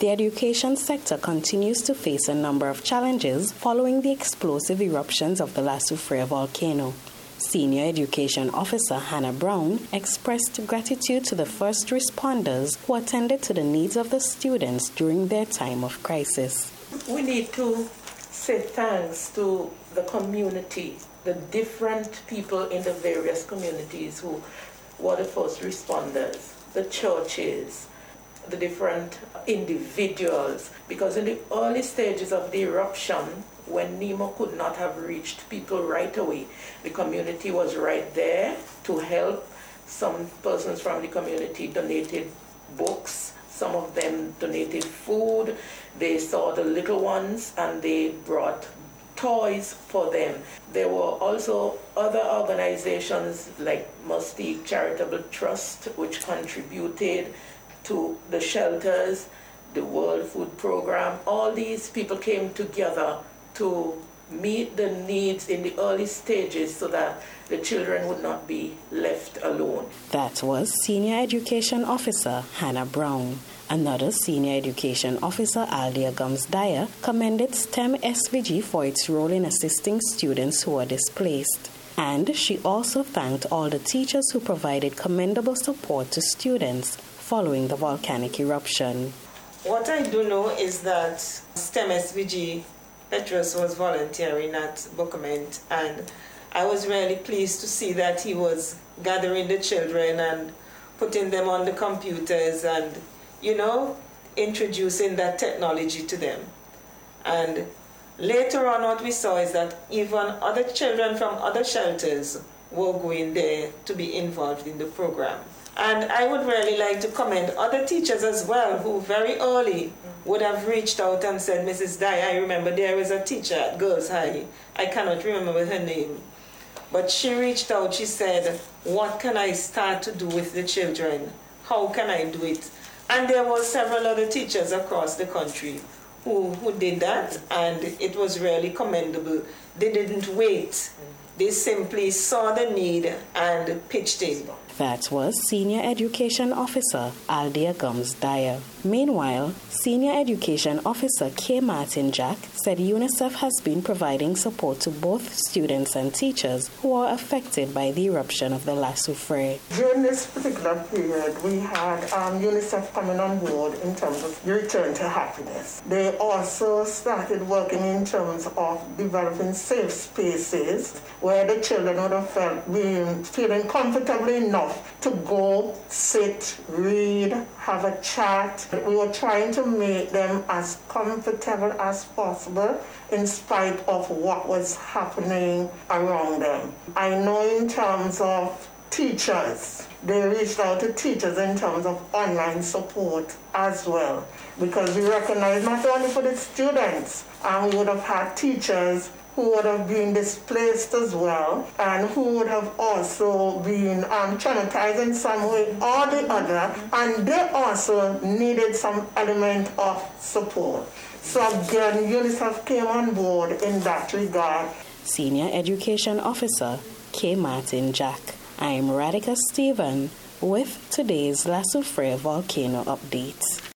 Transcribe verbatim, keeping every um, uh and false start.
The education sector continues to face a number of challenges following the explosive eruptions of the La Soufrière volcano. Senior Education Officer Hannah Brown expressed gratitude to the first responders who attended to the needs of the students during their time of crisis. We need to say thanks to the community, the different people in the various communities who were the first responders, the churches, the different individuals, because in the early stages of the eruption, when NEMO could not have reached people right away, the community was right there to help. Some persons from the community donated books, some of them donated food, they saw the little ones and they brought toys for them. There were also other organizations like Mustique Charitable Trust, which contributed to the shelters, the World Food Program. All these people came together to meet the needs in the early stages so that the children would not be left alone. That was Senior Education Officer Hannah Brown. Another Senior Education Officer, Aldia Gums-Dyer, commended STEM S V G for its role in assisting students who are displaced. And she also thanked all the teachers who provided commendable support to students following the volcanic eruption. What I do know is that STEM S V G Petrus was volunteering at Bookament, and I was really pleased to see that he was gathering the children and putting them on the computers and, you know, introducing that technology to them. And later on what we saw is that even other children from other shelters were going there to be involved in the program. And I would really like to commend other teachers as well who very early would have reached out and said, Missus Dye, I remember there was a teacher at Girls High. I cannot remember her name. But she reached out, she said, what can I start to do with the children? How can I do it? And there were several other teachers across the country who, who did that, and it was really commendable. They didn't wait. They simply saw the need and pitched in. That was Senior Education Officer Aldia Gums-Dyer. Meanwhile, Senior Education Officer K. Martin Jack said UNICEF has been providing support to both students and teachers who are affected by the eruption of the La Soufrière. During this particular period, we had um, UNICEF coming on board in terms of the return to happiness. They also started working in terms of developing safe spaces where the children would have felt being, feeling comfortable enough to go, sit, read, have a chat. We were trying to make them as comfortable as possible in spite of what was happening around them. I know in terms of teachers, they reached out to teachers in terms of online support as well, because we recognize not only for the students, and we would have had teachers who would have been displaced as well, and who would have also been um, traumatized in some way or the other, and they also needed some element of support. So again, UNICEF came on board in that regard. Senior Education Officer K. Martin Jack. I'm Radhika Stephen with today's La Soufrière Volcano Update.